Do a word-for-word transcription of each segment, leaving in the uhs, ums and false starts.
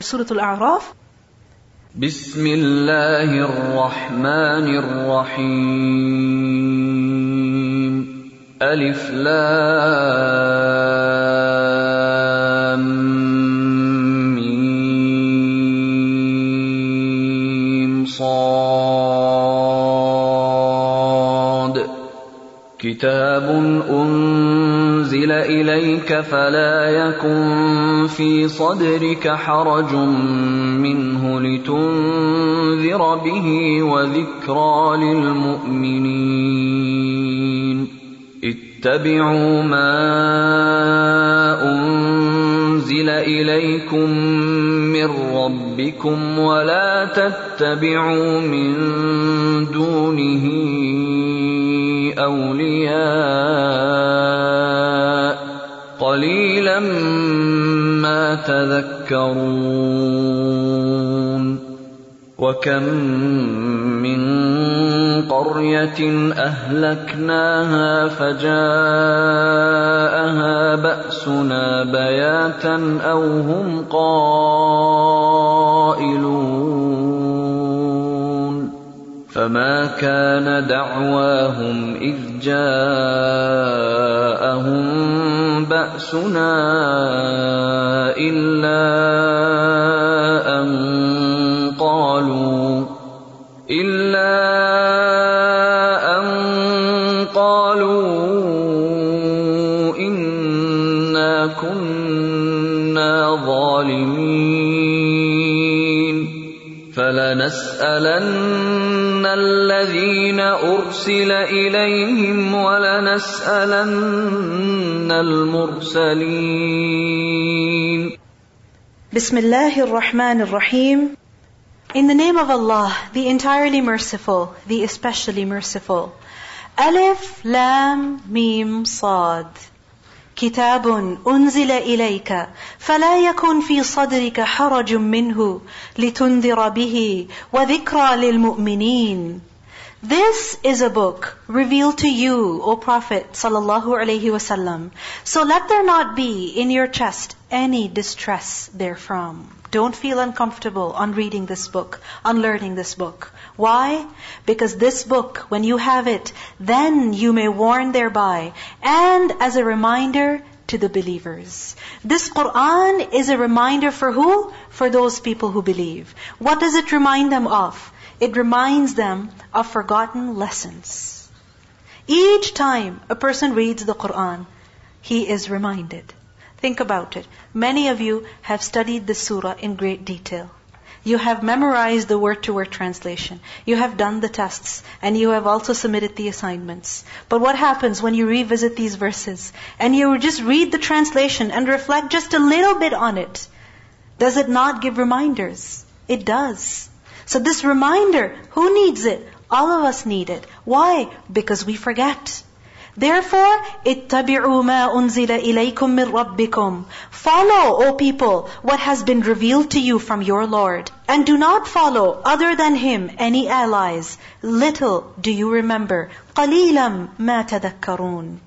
Surah Al-A'raf. Bismillahir Rahmanir Rahim. Alif Lam Mim Sad. Kitabun unzila ilayka fala yakun fi sadrika harajun minhu litunzira bihi wa dhikra lil mu'minin. Ittabi'u ma unzila ilaykum min rabbikum wa la tattabi'u min dunihi awliya qalilan ma tadhakkarun. Wa kam min qaryatin ahlaknaha faja'aha ba'suna bayatan aw hum qailun. Fama kana da'wahum idh ja'ahum ba'suna illa an qalu illa an qalu inna kunna zalimin. Falanas'alanna alladhina ursila ilayhim wa lanas'alanna al-mursalin. Bismillahir Rahmanir Rahim. In the name of Allah, the entirely merciful, the especially merciful. Alif, Lam, Mim, Sad. Kitabun unzila ilayka, fala yakun fi sadrika harajun minhu, litundira bihi, wa dhikra lil mu'minin. This is a book revealed to you, O Prophet sallallahu alaihi wasallam. So let there not be in your chest any distress therefrom. Don't feel uncomfortable on reading this book, on learning this book. Why? Because this book, when you have it, then you may warn thereby, and as a reminder to the believers. This Qur'an is a reminder for who? For those people who believe. What does it remind them of? It reminds them of forgotten lessons. Each time a person reads the Qur'an, he is reminded. Think about it. Many of you have studied this surah in great detail. You have memorized the word-to-word translation. You have done the tests. And you have also submitted the assignments. But what happens when you revisit these verses and you just read the translation and reflect just a little bit on it? Does it not give reminders? It does. So this reminder, who needs it? All of us need it. Why? Because we forget. Therefore, اتَّبِعُوا مَا أُنزِلَ إِلَيْكُم مِّن رَبِّكُمْ. Follow, O people, what has been revealed to you from your Lord. And do not follow, other than Him, any allies. Little do you remember. قَلِيلًا مَا تَذَكَّرُونَ.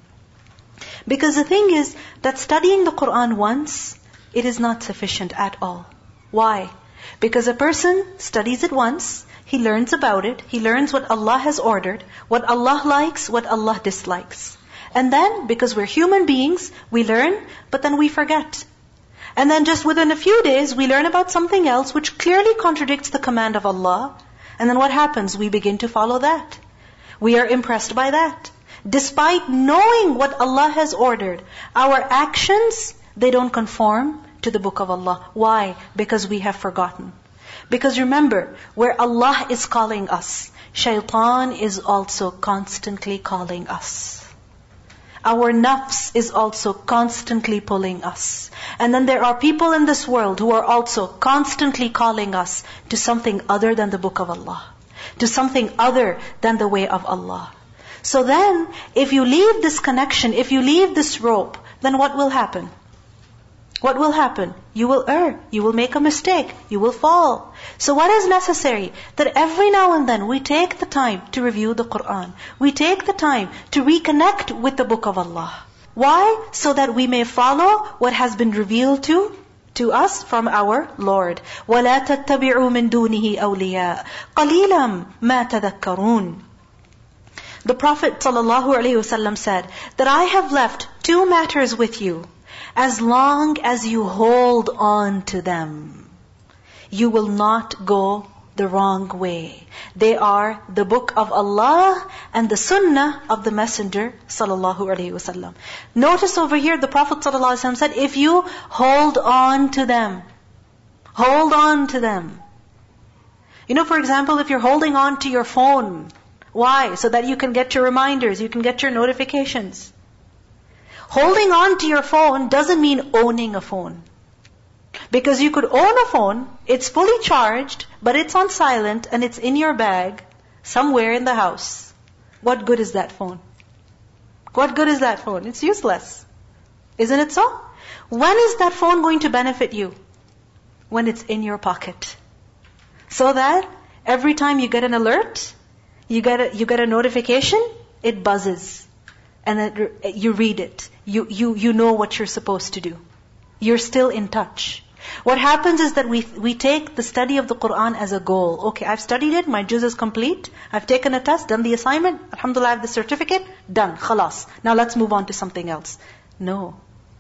Because the thing is that studying the Qur'an once, it is not sufficient at all. Why? Because a person studies it once, he learns about it, he learns what Allah has ordered, what Allah likes, what Allah dislikes. And then, because we're human beings, we learn, but then we forget. And then just within a few days, we learn about something else which clearly contradicts the command of Allah. And then what happens? We begin to follow that. We are impressed by that. Despite knowing what Allah has ordered, our actions, they don't conform to the book of Allah. Why? Because we have forgotten. Because remember, where Allah is calling us, Shaitan is also constantly calling us. Our nafs is also constantly pulling us. And then there are people in this world who are also constantly calling us to something other than the book of Allah, to something other than the way of Allah. So then, if you leave this connection, if you leave this rope, then what will happen? What will happen? You will err. You will make a mistake. You will fall. So what is necessary? That every now and then we take the time to review the Qur'an. We take the time to reconnect with the book of Allah. Why? So that we may follow what has been revealed to to us from our Lord. وَلَا تَتَّبِعُوا مِن دُونِهِ أَوْلِيَاءَ قَلِيلًا مَا تَذَكَّرُونَ. The Prophet ﷺ said that I have left two matters with you. As long as you hold on to them, you will not go the wrong way. They are the book of Allah and the sunnah of the Messenger sallallahu alaihi wasallam. Notice over here the Prophet sallallahu alaihi wasallam said, if you hold on to them, hold on to them. You know, for example, if you're holding on to your phone, why? So that you can get your reminders, you can get your notifications. Holding on to your phone doesn't mean owning a phone. Because you could own a phone, it's fully charged, but it's on silent and it's in your bag somewhere in the house. What good is that phone? What good is that phone? It's useless. Isn't it so? When is that phone going to benefit you? When it's in your pocket. So that every time you get an alert, you get a, you get a notification, it buzzes. And it, you read it. You, you, you know what you're supposed to do. You're still in touch. What happens is that we we take the study of the Qur'an as a goal. Okay, I've studied it, my juz is complete, I've taken a test, done the assignment, alhamdulillah, I have the certificate, done, khalas. Now let's move on to something else. No.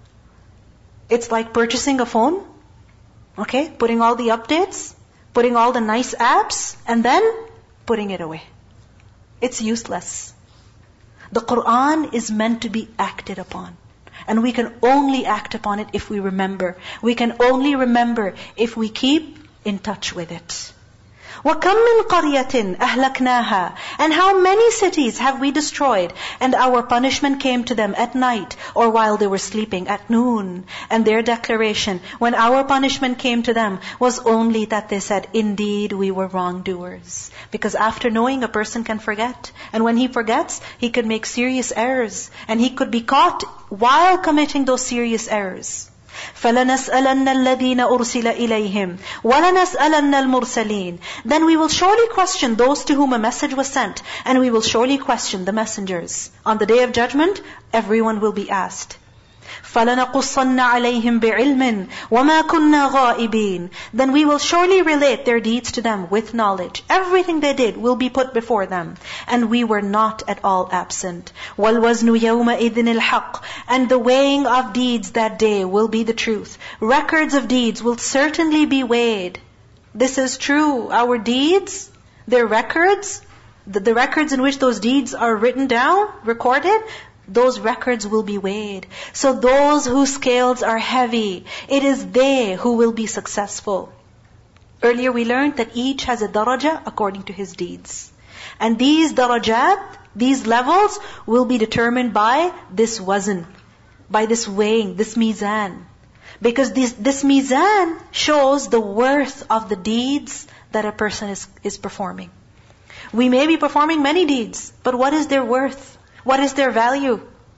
It's like purchasing a phone, okay, putting all the updates, putting all the nice apps, and then putting it away. It's useless. The Qur'an is meant to be acted upon. And we can only act upon it if we remember. We can only remember if we keep in touch with it. وَكَمْ مِنْ قَرْيَةٍ أَهْلَكْنَاهَا. And how many cities have we destroyed, and our punishment came to them at night, or while they were sleeping at noon. And their declaration, when our punishment came to them, was only that they said, indeed we were wrongdoers. Because after knowing, a person can forget. And when he forgets, he could make serious errors. And he could be caught while committing those serious errors. فَلَنَسْأَلَنَّ الَّذِينَ أُرْسِلَ إِلَيْهِمْ وَلَنَسْأَلَنَّ الْمُرْسَلِينَ. Then we will surely question those to whom a message was sent, and we will surely question the messengers. On the day of judgment, everyone will be asked. فَلَنَقُصَّنَّ عَلَيْهِمْ بِعِلْمٍ وَمَا كُنَّا غَائِبِينَ. Then we will surely relate their deeds to them with knowledge. Everything they did will be put before them. And we were not at all absent. وَالْوَزْنُ يَوْمَئِذٍ الْحَقِّ. And the weighing of deeds that day will be the truth. Records of deeds will certainly be weighed. This is true. Our deeds, their records, the, the records in which those deeds are written down, recorded, those records will be weighed. So those whose scales are heavy, it is they who will be successful. Earlier we learned that each has a daraja according to his deeds. And these darajat, these levels, will be determined by this wazn, by this weighing, this mizan. Because this, this mizan shows the worth of the deeds that a person is, is performing. We may be performing many deeds, but what is their worth? What is their value?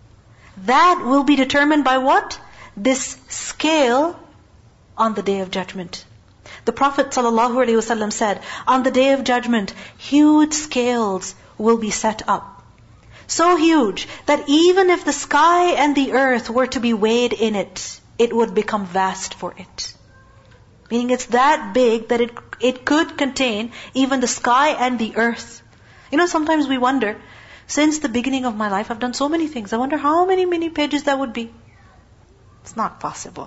That will be determined by what? This scale on the day of judgment. The Prophet ﷺ said, on the day of judgment, huge scales will be set up. So huge that even if the sky and the earth were to be weighed in it, it would become vast for it. Meaning it's that big that it, it could contain even the sky and the earth. You know, sometimes we wonder, since the beginning of my life, I've done so many things. I wonder how many, many pages that would be. It's not possible.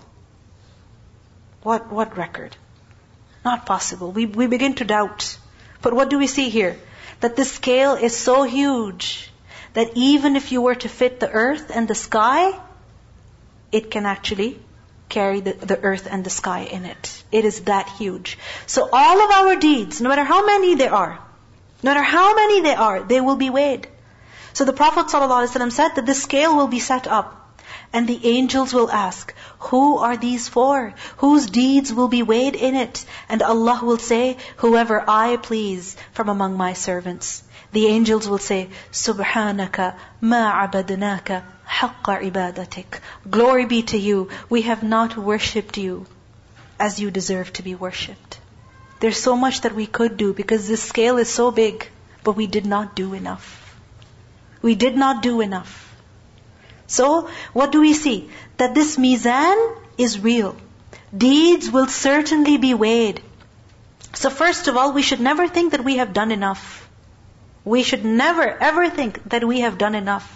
What, what record? Not possible. We, we begin to doubt. But what do we see here? That the scale is so huge that even if you were to fit the earth and the sky, it can actually carry the, the earth and the sky in it. It is that huge. So all of our deeds, no matter how many there are, no matter how many they are, they will be weighed. So the Prophet ﷺ said that the scale will be set up, and the angels will ask, who are these for? Whose deeds will be weighed in it? And Allah will say, whoever I please from among my servants. The angels will say, Subhanaka ma abadnaka haqqa ibadatik. Glory be to you, we have not worshipped you as you deserve to be worshipped. There's so much that we could do because this scale is so big, but we did not do enough. We did not do enough. So, what do we see? That this mizan is real. Deeds will certainly be weighed. So first of all, we should never think that we have done enough. We should never ever think that we have done enough.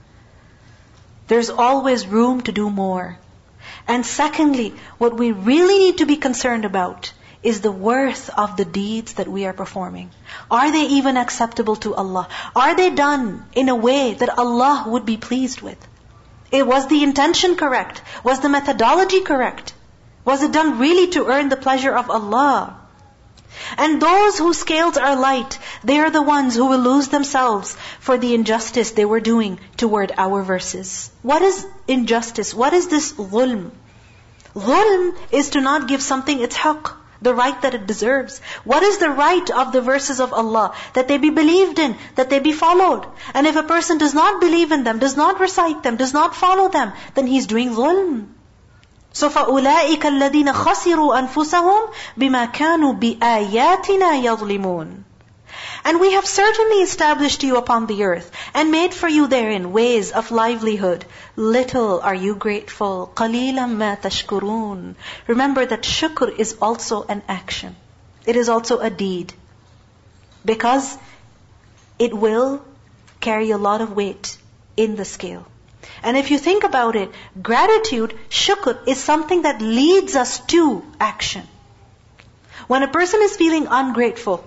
There's always room to do more. And secondly, what we really need to be concerned about is the worth of the deeds that we are performing. Are they even acceptable to Allah? Are they done in a way that Allah would be pleased with? It was the intention correct? Was the methodology correct? Was it done really to earn the pleasure of Allah? And those whose scales are light, they are the ones who will lose themselves for the injustice they were doing toward our verses. What is injustice? What is this dhulm? Dhulm is to not give something its haqq, the right that it deserves. What is the right of the verses of Allah? That they be believed in, that they be followed. And if a person does not believe in them, does not recite them, does not follow them, then he's doing dhulm. So فَأُولَٰئِكَ الَّذِينَ خَسِرُوا أَنفُسَهُمْ بِمَا كَانُوا بِآيَاتِنَا يَظْلِمُونَ. And we have certainly established you upon the earth, and made for you therein ways of livelihood. Little are you grateful. قَلِيلًا مَا تَشْكُرُونَ. Remember that shukr is also an action. It is also a deed. Because it will carry a lot of weight in the scale. And if you think about it, gratitude, shukr, is something that leads us to action. When a person is feeling ungrateful,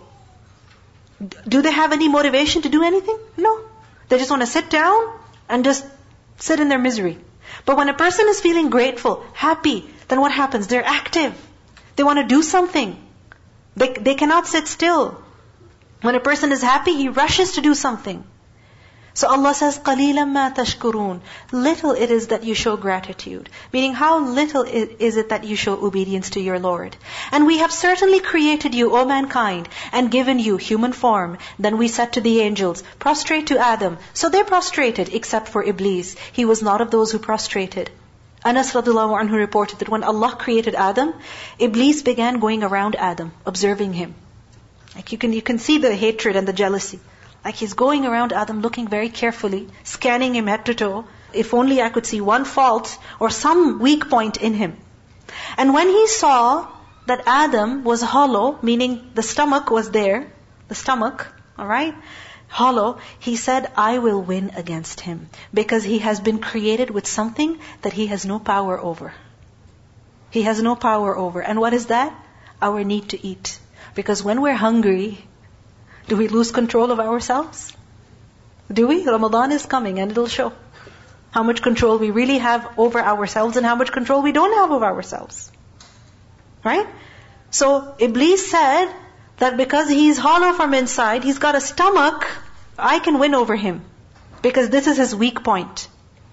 do they have any motivation to do anything? No. They just want to sit down and just sit in their misery. But when a person is feeling grateful, happy, then what happens? They're active. They want to do something. They, they cannot sit still. When a person is happy, he rushes to do something. So Allah says, قَلِيلًا مَا تَشْكُرُونَ. Little it is that you show gratitude. Meaning, how little is it that you show obedience to your Lord. And we have certainly created you, O mankind, and given you human form. Then we said to the angels, prostrate to Adam. So they prostrated, except for Iblis. He was not of those who prostrated. Anas radiallahu anhu reported that when Allah created Adam, Iblis began going around Adam, observing him. Like you can, you can see the hatred and the jealousy. Like he's going around Adam looking very carefully, scanning him head to toe. If only I could see one fault or some weak point in him. And when he saw that Adam was hollow, meaning the stomach was there, the stomach, alright, hollow, he said, I will win against him. Because he has been created with something that he has no power over. He has no power over. And what is that? Our need to eat. Because when we're hungry, do we lose control of ourselves? Do we? Ramadan is coming and it'll show how much control we really have over ourselves and how much control we don't have over ourselves. Right? So Iblis said that because he's hollow from inside, he's got a stomach, I can win over him. Because this is his weak point.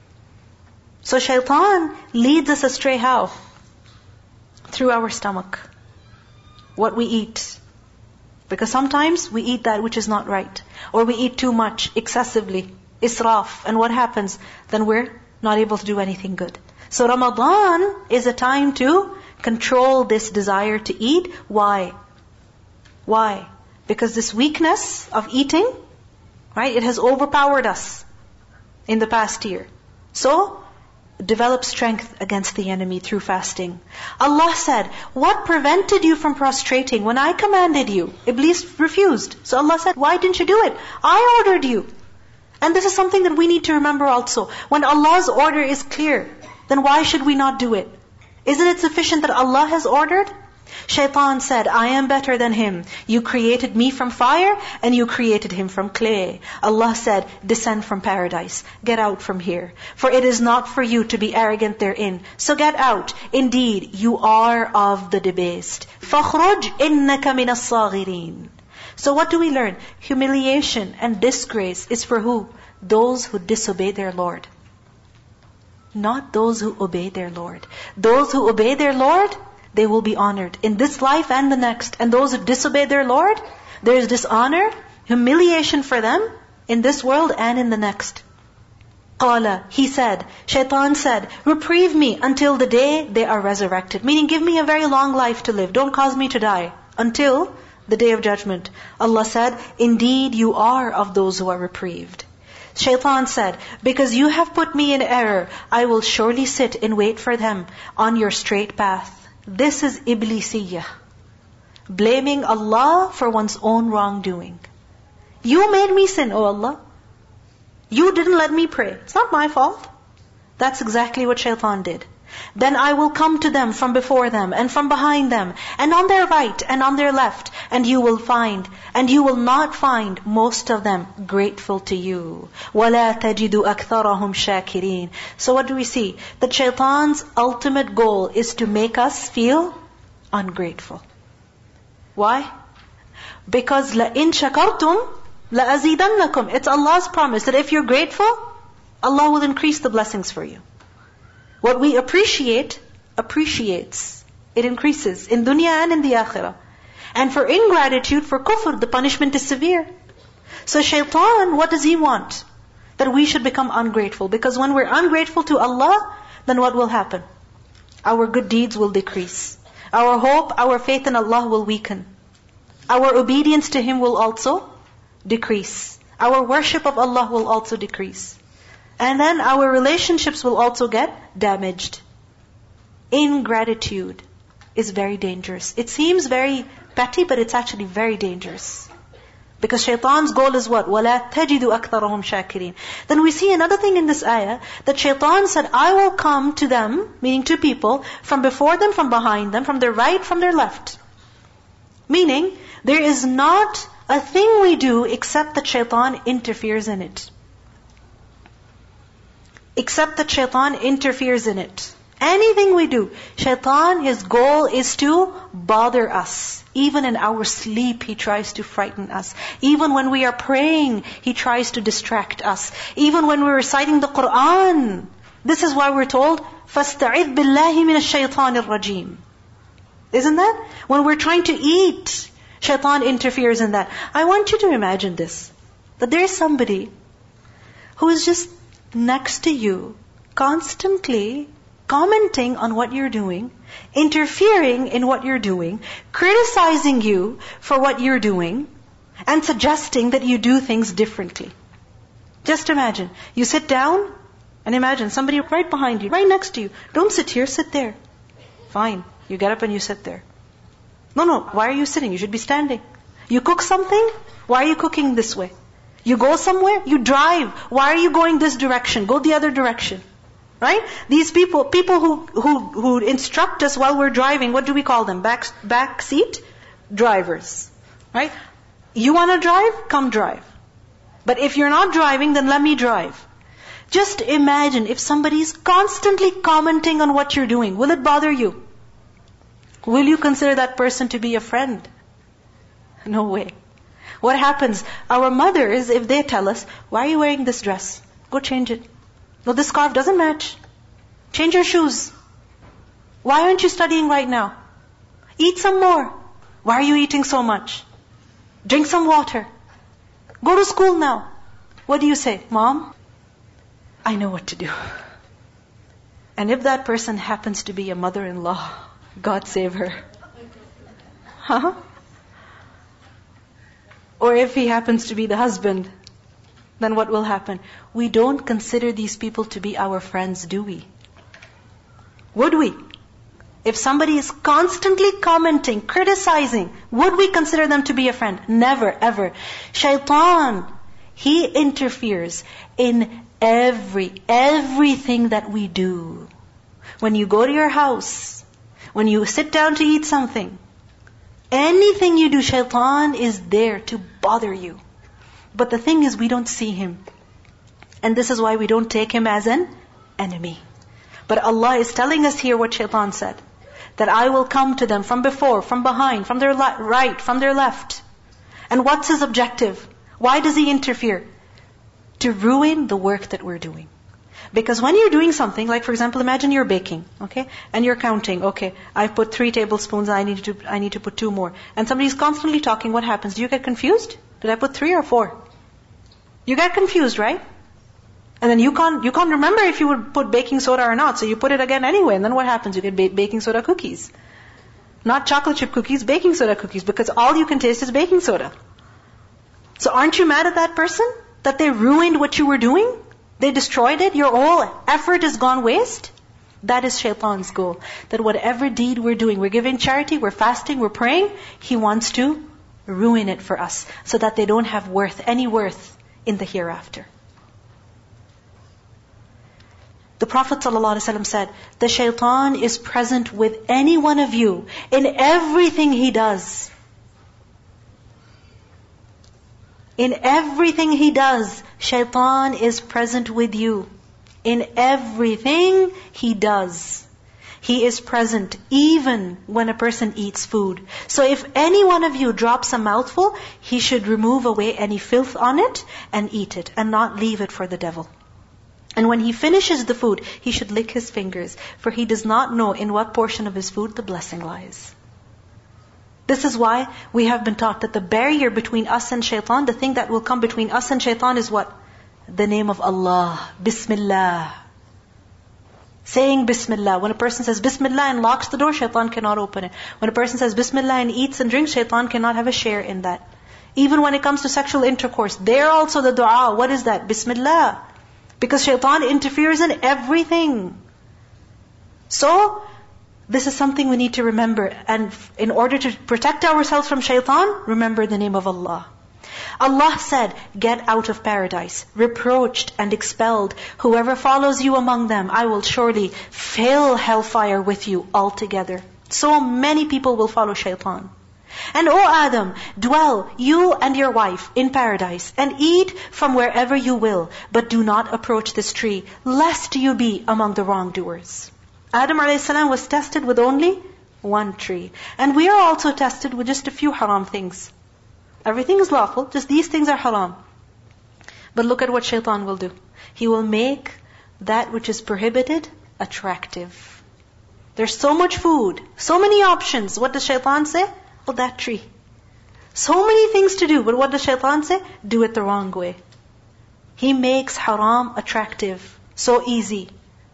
So shaitan leads us astray how? Through our stomach. What we eat. Because sometimes we eat that which is not right. Or we eat too much, excessively, israf. And what happens? Then we're not able to do anything good. So Ramadan is a time to control this desire to eat. Why? Why? Because this weakness of eating, right, it has overpowered us in the past year. So, develop strength against the enemy through fasting. Allah said, what prevented you from prostrating when I commanded you? Iblis refused. So Allah said, why didn't you do it? I ordered you. And this is something that we need to remember also. When Allah's order is clear, then why should we not do it? Isn't it sufficient that Allah has ordered? Shaitan said, I am better than him. You created me from fire and you created him from clay. Allah said, descend from paradise. Get out from here. For it is not for you to be arrogant therein. So get out. Indeed, you are of the debased. فَخْرُجْ إِنَّكَ مِنَ الصَّاغِرِينَ. So what do we learn? Humiliation and disgrace is for who? Those who disobey their Lord. Not those who obey their Lord. Those who obey their Lord, they will be honored in this life and the next. And those who disobey their Lord, there is dishonor, humiliation for them in this world and in the next. Qala, he said, Shaitan said, reprieve me until the day they are resurrected. Meaning, give me a very long life to live. Don't cause me to die until the day of judgment. Allah said, indeed you are of those who are reprieved. Shaitan said, because you have put me in error, I will surely sit and wait for them on your straight path. This is iblisiyah. Blaming Allah for one's own wrongdoing. You made me sin, O Allah. You didn't let me pray. It's not my fault. That's exactly what shaitan did. Then I will come to them from before them and from behind them and on their right and on their left, and you will find, and you will not find most of them grateful to you. وَلَا تَجِدُ أَكْثَرَهُمْ شَاكِرِينَ. So what do we see? That shaitan's ultimate goal is to make us feel ungrateful. Why? Because لَإِن شَكَرْتُمْ لَأَزِيدَنَّكُمْ. It's Allah's promise that if you're grateful, Allah will increase the blessings for you. What we appreciate, appreciates. It increases in dunya and in the akhirah. And for ingratitude, for kufr, the punishment is severe. So shaitan, what does he want? That we should become ungrateful. Because when we're ungrateful to Allah, then what will happen? Our good deeds will decrease. Our hope, our faith in Allah will weaken. Our obedience to Him will also decrease. Our worship of Allah will also decrease. And then our relationships will also get damaged. Ingratitude is very dangerous. It seems very petty, but it's actually very dangerous. Because shaitan's goal is what? وَلَا تَجِدُ أَكْثَرَهُمْ شَاكِرِينَ. Then we see another thing in this ayah, that shaitan said, I will come to them, meaning to people, from before them, from behind them, from their right, from their left. Meaning, there is not a thing we do except that shaitan interferes in it. Except that shaitan interferes in it. Anything we do, shaitan, his goal is to bother us. Even in our sleep, he tries to frighten us. Even when we are praying, he tries to distract us. Even when we're reciting the Qur'an. This is why we're told, فَاسْتَعِذْ بِاللَّهِ مِنَ الشَّيْطَانِ الرَّجِيمِ. Isn't that? When we're trying to eat, shaitan interferes in that. I want you to imagine this. That there is somebody who is just next to you, constantly commenting on what you're doing, interfering in what you're doing, criticizing you for what you're doing, and suggesting that you do things differently. Just imagine, you sit down, and imagine somebody right behind you, right next to you. Don't sit here, sit there. Fine, you get up and you sit there. No, no, why are you sitting? You should be standing. You cook something? Why are you cooking this way? You go somewhere, you drive. Why are you going this direction? Go the other direction. Right? These people, people who, who, who instruct us while we're driving, what do we call them? Back, back seat drivers. Right? You want to drive? Come drive. But if you're not driving, then let me drive. Just imagine if somebody is constantly commenting on what you're doing. Will it bother you? Will you consider that person to be a friend? No way. What happens? Our mothers, if they tell us, why are you wearing this dress? Go change it. No, this scarf doesn't match. Change your shoes. Why aren't you studying right now? Eat some more. Why are you eating so much? Drink some water. Go to school now. What do you say? Mom, I know what to do. And if that person happens to be a mother-in-law, God save her. Huh? Or if he happens to be the husband, then what will happen? We don't consider these people to be our friends, do we? Would we? If somebody is constantly commenting, criticizing, would we consider them to be a friend? Never, ever. Shaitan, he interferes in every, everything that we do. When you go to your house, when you sit down to eat something, anything you do, shaitan is there to bother you. But the thing is, we don't see him. And this is why we don't take him as an enemy. But Allah is telling us here what shaitan said. That I will come to them from before, from behind, from their le- right, from their left. And what's his objective? Why does he interfere? To ruin the work that we're doing. Because when you're doing something, like for example, imagine you're baking, okay? And you're counting, okay, I've put three tablespoons, I need to I need to put two more. And somebody's constantly talking, what happens? Do you get confused? Did I put three or four? You get confused, right? And then you can't you can't remember if you would put baking soda or not, so you put it again anyway, and then what happens? You get ba- baking soda cookies. Not chocolate chip cookies, baking soda cookies, because all you can taste is baking soda. So aren't you mad at that person? That they ruined what you were doing? They destroyed it? Your whole effort has gone waste? That is shaitan's goal. That whatever deed we're doing, we're giving charity, we're fasting, we're praying, he wants to ruin it for us so that they don't have worth, any worth in the hereafter. The Prophet ﷺ said, the shaitan is present with any one of you in everything he does. In everything he does, shaitan is present with you. In everything he does, he is present even when a person eats food. So if any one of you drops a mouthful, he should remove away any filth on it and eat it and not leave it for the devil. And when he finishes the food, he should lick his fingers, for he does not know in what portion of his food the blessing lies. This is why we have been taught that the barrier between us and shaitan, the thing that will come between us and shaitan is what? The name of Allah. Bismillah. Saying Bismillah. When a person says Bismillah and locks the door, shaitan cannot open it. When a person says Bismillah and eats and drinks, shaitan cannot have a share in that. Even when it comes to sexual intercourse, there also the dua, what is that? Bismillah. Because shaitan interferes in everything. So, this is something we need to remember. And in order to protect ourselves from shaitan, remember the name of Allah. Allah said, get out of paradise, reproached and expelled. Whoever follows you among them, I will surely fill hellfire with you altogether. So many people will follow shaitan. And O Adam, dwell, you and your wife, in paradise, and eat from wherever you will, but do not approach this tree, lest you be among the wrongdoers. Adam a.s. was tested with only one tree. And we are also tested with just a few haram things. Everything is lawful, just these things are haram. But look at what shaitan will do. He will make that which is prohibited attractive. There's so much food, so many options. What does shaitan say? Oh, that tree. So many things to do, but what does shaitan say? Do it the wrong way. He makes haram attractive, so easy.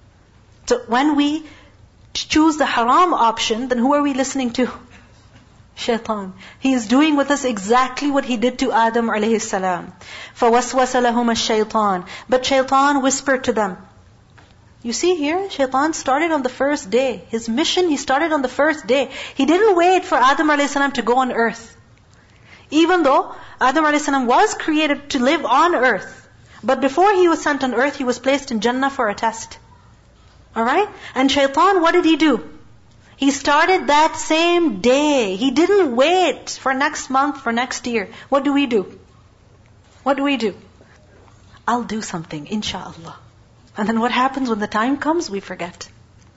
So when we choose the haram option, then who are we listening to? Shaitan. He is doing with us exactly what he did to Adam alayhi salam. فَوَسْوَسَ لَهُمَ الشَّيْطَانِ But shaitan whispered to them. You see here, shaitan started on the first day. His mission, he started on the first day. He didn't wait for Adam alayhi salam to go on earth. Even though Adam alayhi salam was created to live on earth. But before he was sent on earth, he was placed in Jannah for a test. Alright? And shaitan, what did he do? He started that same day. He didn't wait for next month, for next year. What do we do? What do we do? I'll do something, inshallah. And then what happens when the time comes? We forget.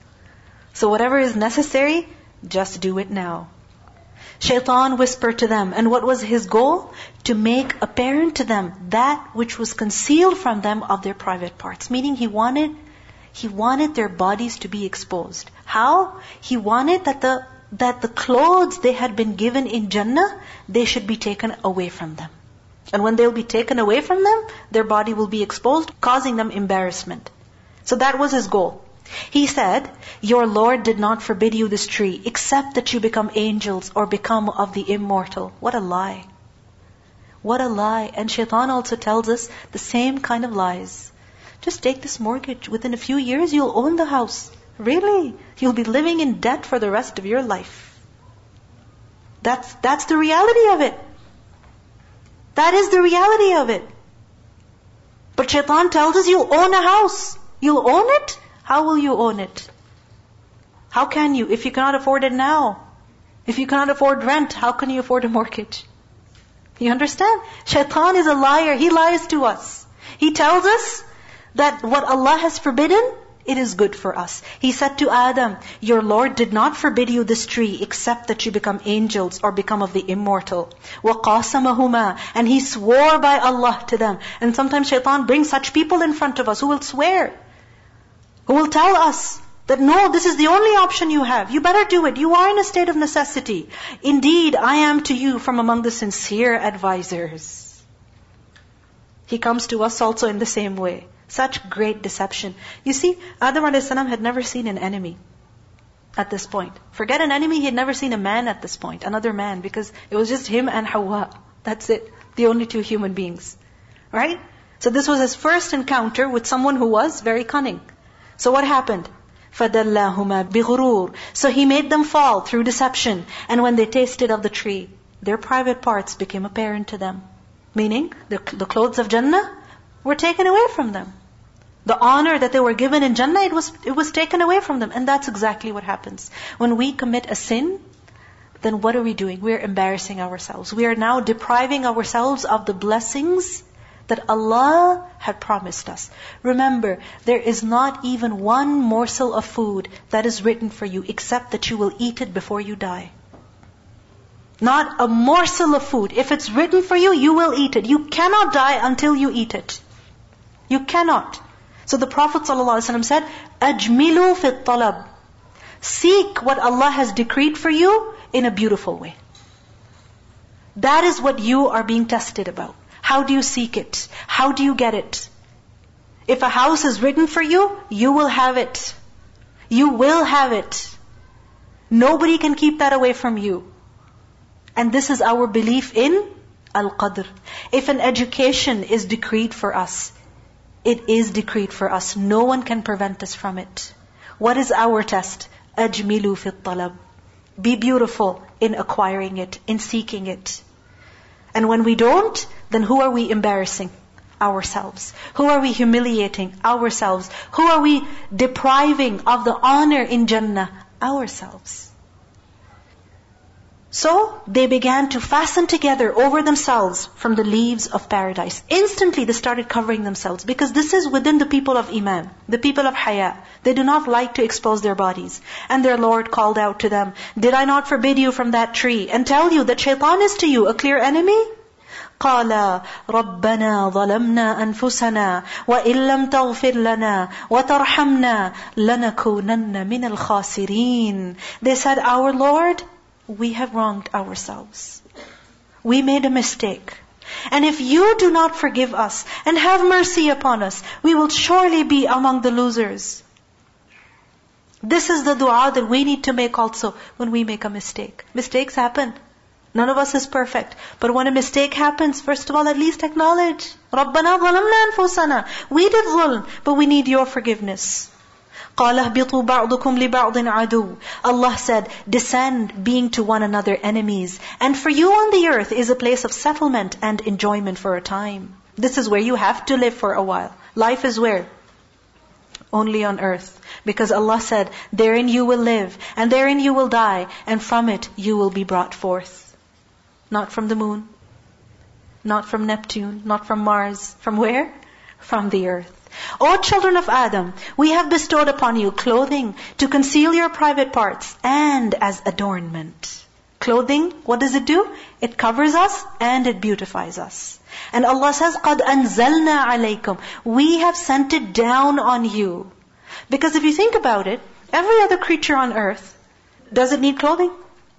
So whatever is necessary, just do it now. Shaitan whispered to them. And what was his goal? To make apparent to them that which was concealed from them of their private parts. Meaning he wanted He wanted their bodies to be exposed. How? He wanted that the that the clothes they had been given in Jannah, they should be taken away from them. And when they'll be taken away from them, their body will be exposed, causing them embarrassment. So that was his goal. He said, your Lord did not forbid you this tree, except that you become angels or become of the immortal. What a lie. What a lie. And shaitan also tells us the same kind of lies. Just take this mortgage. Within a few years, you'll own the house. Really? You'll be living in debt for the rest of your life. That's, that's the reality of it. That is the reality of it. But shaitan tells us you'll own a house. You'll own it? How will you own it? How can you? If you cannot afford it now. If you cannot afford rent, how can you afford a mortgage? You understand? Shaitan is a liar. He lies to us. He tells us that what Allah has forbidden, it is good for us. He said to Adam, your Lord did not forbid you this tree except that you become angels or become of the immortal. وَقَاسَمَهُمَا And he swore by Allah to them. And sometimes shaitan brings such people in front of us who will swear. Who will tell us that no, this is the only option you have. You better do it. You are in a state of necessity. Indeed, I am to you from among the sincere advisors. He comes to us also in the same way. Such great deception. You see, Adam a.s. had never seen an enemy at this point. Forget an enemy, he had never seen a man at this point, another man, because it was just him and Hawa. That's it. The only two human beings. Right? So this was his first encounter with someone who was very cunning. So what happened? فَدَلَّاهُمَا بِغُرُورٍ. So He made them fall through deception. And when they tasted of the tree, their private parts became apparent to them. Meaning, the, the clothes of Jannah were taken away from them. The honor that they were given in Jannah, it was, it was taken away from them. And that's exactly what happens. When we commit a sin, then what are we doing? We are embarrassing ourselves. We are now depriving ourselves of the blessings that Allah had promised us. Remember, there is not even one morsel of food that is written for you except that you will eat it before you die. Not a morsel of food. If it's written for you, you will eat it. You cannot die until you eat it. You cannot. So the Prophet ﷺ said, أَجْمِلُوا فِي الطَّلَبِ. Seek what Allah has decreed for you in a beautiful way. That is what you are being tested about. How do you seek it? How do you get it? If a house is written for you, you will have it. You will have it. Nobody can keep that away from you. And this is our belief in Al-Qadr. If an education is decreed for us, it is decreed for us. No one can prevent us from it. What is our test? أَجْمِلُوا فِي الطَّلَبِ. Be beautiful in acquiring it, in seeking it. And when we don't, then who are we embarrassing? Ourselves. Who are we humiliating? Ourselves. Who are we depriving of the honor in Jannah? Ourselves. So, they began to fasten together over themselves from the leaves of paradise. Instantly they started covering themselves, because this is within the people of Iman, the people of Haya. They do not like to expose their bodies. And their Lord called out to them, did I not forbid you from that tree and tell you that shaitan is to you a clear enemy? قَالَ رَبَّنَا ظَلَمْنَا أَنفُسَنَا وَإِن لَّمْ تَغْفِرْ لَنَا وَتَرْحَمْنَا لَنَكُونَنَّ مِنَ الْخَاسِرِينَ. They said, our Lord, we have wronged ourselves. We made a mistake. And if you do not forgive us and have mercy upon us, we will surely be among the losers. This is the dua that we need to make also when we make a mistake. Mistakes happen. None of us is perfect. But when a mistake happens, first of all, at least acknowledge. رَبَّنَا ظَلَمْنَا أَنفُسَنَا. We did zulm, but we need your forgiveness. قَالَ اهْبِطُوا بَعْضُكُمْ لِبَعْضٍ عَدُوٍّ. Allah said, descend being to one another enemies. And for you on the earth is a place of settlement and enjoyment for a time. This is where you have to live for a while. Life is where? Only on earth. Because Allah said, therein you will live, and therein you will die, and from it you will be brought forth. Not from the moon, not from Neptune, not from Mars. From where? From the earth. O children of Adam, we have bestowed upon you clothing to conceal your private parts and as adornment. Clothing, what does it do? It covers us and it beautifies us. And Allah says, قَدْ أَنزَلْنَا عَلَيْكُمْ. We have sent it down on you. Because if you think about it, every other creature on earth, does it need clothing?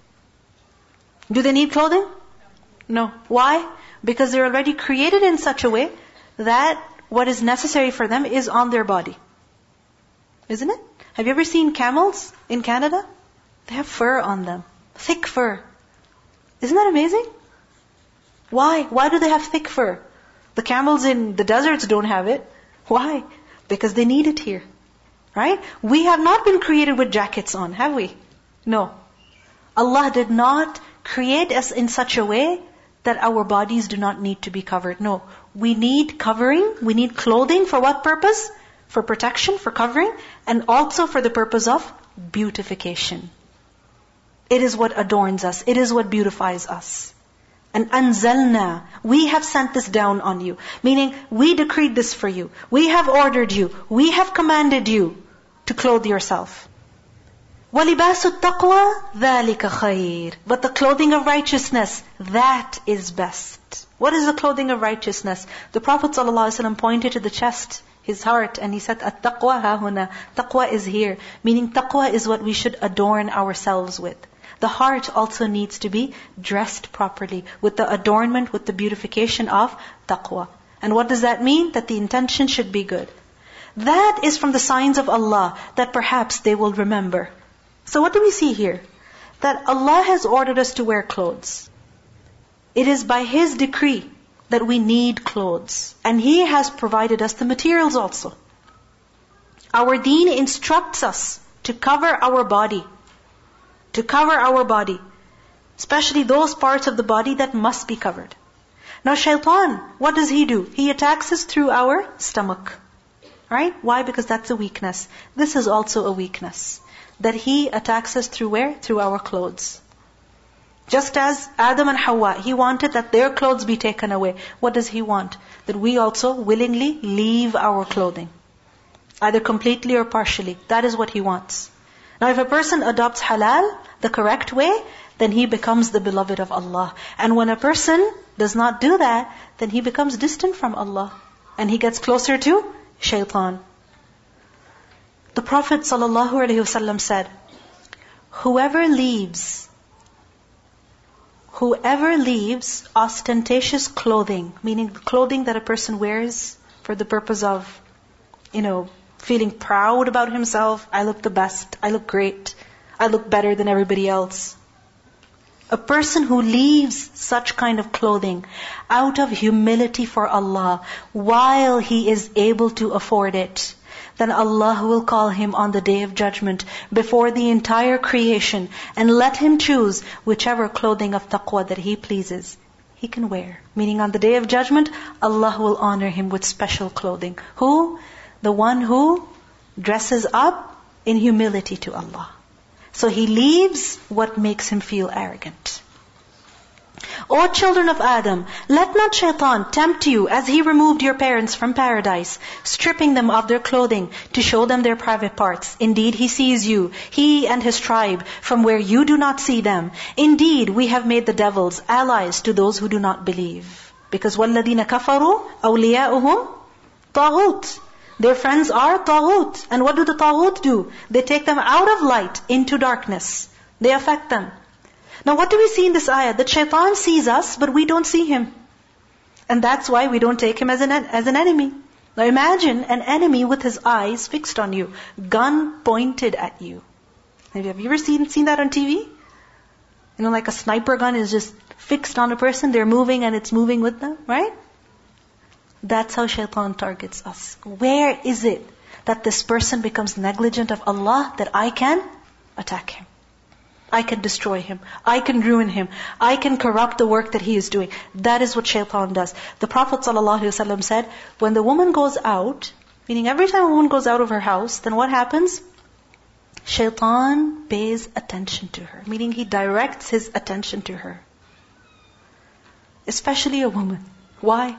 Do they need clothing? No. Why? Because they're already created in such a way that what is necessary for them is on their body. Isn't it? Have you ever seen camels in Canada? They have fur on them. Thick fur. Isn't that amazing? Why? Why do they have thick fur? The camels in the deserts don't have it. Why? Because they need it here. Right? We have not been created with jackets on, have we? No. Allah did not create us in such a way that our bodies do not need to be covered. No. We need covering, we need clothing for what purpose? For protection, for covering, and also for the purpose of beautification. It is what adorns us. It is what beautifies us. And anzalna, we have sent this down on you. Meaning, we decreed this for you. We have ordered you. We have commanded you to clothe yourself. وَلِبَاسُ التَّقْوَى ذَلِكَ خَيْرٌ. But the clothing of righteousness, that is best. What is the clothing of righteousness? The Prophet ﷺ pointed to the chest, his heart, and he said, التَّقْوَى هَا هُنَا. Taqwa is here. Meaning taqwa is what we should adorn ourselves with. The heart also needs to be dressed properly with the adornment, with the beautification of taqwa. And what does that mean? That the intention should be good. That is from the signs of Allah that perhaps they will remember. So what do we see here? That Allah has ordered us to wear clothes. It is by His decree that we need clothes. And He has provided us the materials also. Our deen instructs us to cover our body. To cover our body. Especially those parts of the body that must be covered. Now shaitan, what does he do? He attacks us through our stomach. Right? Why? Because that's a weakness. This is also a weakness. That he attacks us through where? Through our clothes. Just as Adam and Hawa, he wanted that their clothes be taken away. What does he want? That we also willingly leave our clothing. Either completely or partially. That is what he wants. Now if a person adopts halal, the correct way, then he becomes the beloved of Allah. And when a person does not do that, then he becomes distant from Allah. And he gets closer to shaitan. The Prophet ﷺ said, Whoever leaves Whoever leaves ostentatious clothing, meaning clothing that a person wears for the purpose of, you know, feeling proud about himself. I look the best. I look great. I look better than everybody else. A person who leaves such kind of clothing out of humility for Allah while he is able to afford it, then Allah will call him on the Day of Judgment before the entire creation and let him choose whichever clothing of taqwa that he pleases, he can wear. Meaning on the Day of Judgment, Allah will honor him with special clothing. Who? The one who dresses up in humility to Allah. So he leaves what makes him feel arrogant. O children of Adam, let not shaitan tempt you as he removed your parents from paradise, stripping them of their clothing to show them their private parts. Indeed, he sees you, he and his tribe, from where you do not see them. Indeed, we have made the devils allies to those who do not believe. Because وَالَّذِينَ كَفَرُوا أَوْلِيَاؤُهُمْ طَاغُوتٌ. Their friends are taghut. And what do the taghut do? They take them out of light into darkness. They affect them. Now what do we see in this ayah? That shaitan sees us, but we don't see him. And that's why we don't take him as an, as an enemy. Now imagine an enemy with his eyes fixed on you. Gun pointed at you. Have you ever seen, seen that on T V? You know, like a sniper gun is just fixed on a person. They're moving and it's moving with them, right? That's how shaitan targets us. Where is it that this person becomes negligent of Allah that I can attack him? I can destroy him. I can ruin him. I can corrupt the work that he is doing. That is what shaitan does. The Prophet ﷺ said, when the woman goes out, meaning every time a woman goes out of her house, then what happens? Shaitan pays attention to her. Meaning he directs his attention to her. Especially a woman. Why?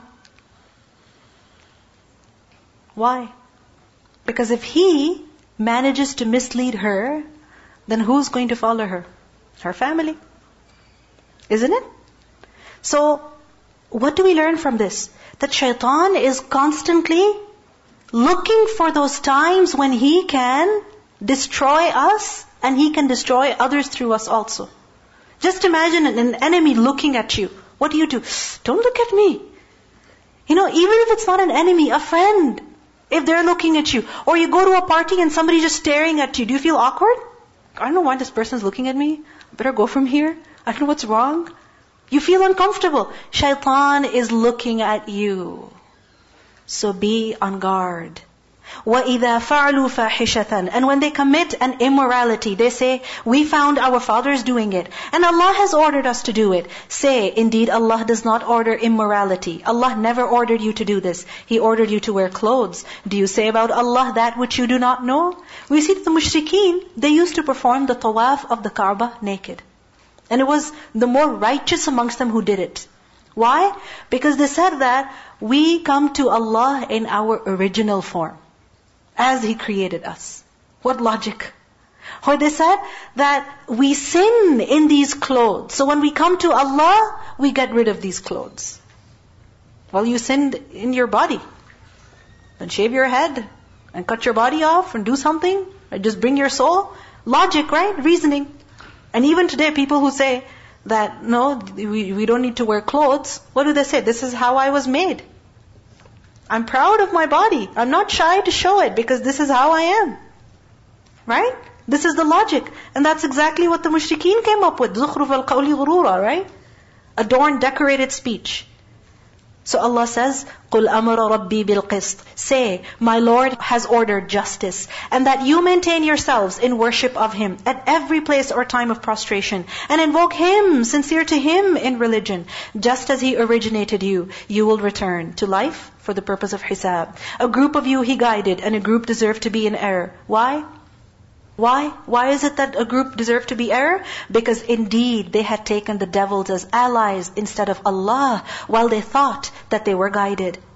Why? Because if he manages to mislead her, then who's going to follow her? Her family. Isn't it? So, what do we learn from this? That shaitan is constantly looking for those times when he can destroy us and he can destroy others through us also. Just imagine an enemy looking at you. What do you do? Don't look at me. You know, even if it's not an enemy, a friend, if they're looking at you, or you go to a party and somebody just staring at you, do you feel awkward? I don't know why this person's looking at me. I better go from here. I don't know what's wrong. You feel uncomfortable. Shaitan is looking at you. So be on guard. وَإِذَا فَعْلُوا فَاحِشَةً. And when they commit an immorality, they say, we found our fathers doing it, and Allah has ordered us to do it. Say, indeed Allah does not order immorality. Allah never ordered you to do this. He ordered you to wear clothes. Do you say about Allah that which you do not know? We see that the mushrikeen, they used to perform the tawaf of the Kaaba naked. And it was the more righteous amongst them who did it. Why? Because they said that we come to Allah in our original form, as He created us. What logic? Or they said that we sin in these clothes. So when we come to Allah, we get rid of these clothes. Well, you sinned in your body. Then shave your head and cut your body off and do something. Or just bring your soul. Logic, right? Reasoning. And even today, people who say that, no, we, we don't need to wear clothes. What do they say? This is how I was made. I'm proud of my body. I'm not shy to show it because this is how I am. Right? This is the logic. And that's exactly what the mushrikeen came up with. زُخْرُفَ الْقَوْلِ غُرُورًا, right? Adorned, decorated speech. So Allah says, قُلْ أَمَرَ رَبِّي بِالْقِسْطِ. Say, my Lord has ordered justice, and that you maintain yourselves in worship of Him at every place or time of prostration, and invoke Him, sincere to Him in religion. Just as He originated you, you will return to life for the purpose of hisab. A group of you He guided, and a group deserved to be in error. Why? Why? Why is it that a group deserved to be error? Because indeed they had taken the devils as allies instead of Allah, while they thought that they were guided.